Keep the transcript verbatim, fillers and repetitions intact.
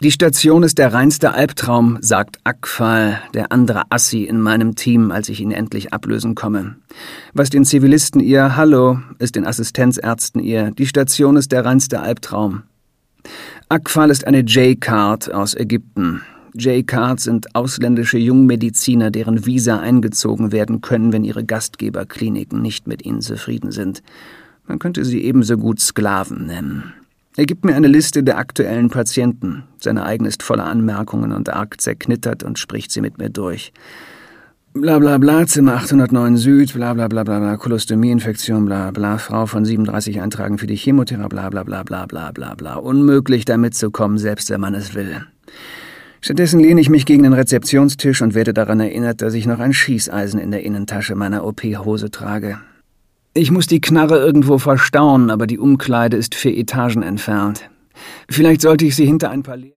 Die Station ist der reinste Albtraum, sagt Akfal, der andere Assi in meinem Team, als ich ihn endlich ablösen komme. Was den Zivilisten ihr Hallo ist den Assistenzärzten ihr Die Station ist der reinste Albtraum. Akfal ist eine J-Card aus Ägypten. J-Cards sind ausländische Jungmediziner, deren Visa eingezogen werden können, wenn ihre Gastgeberkliniken nicht mit ihnen zufrieden sind. Man könnte sie ebenso gut Sklaven nennen. Er gibt mir eine Liste der aktuellen Patienten. Seine eigene ist voller Anmerkungen und arg zerknittert und spricht sie mit mir durch. Bla bla bla, Zimmer achthundertneun Süd, bla bla bla bla bla, Kolostomie-Infektion, bla bla, Frau von siebenunddreißig eintragen für die Chemotherapie, bla bla bla bla bla bla bla. Unmöglich, da mitzukommen, selbst wenn man es will. Stattdessen lehne ich mich gegen den Rezeptionstisch und werde daran erinnert, dass ich noch ein Schießeisen in der Innentasche meiner O P-Hose trage. Ich muss die Knarre irgendwo verstauen, aber die Umkleide ist vier Etagen entfernt. Vielleicht sollte ich sie hinter ein paar...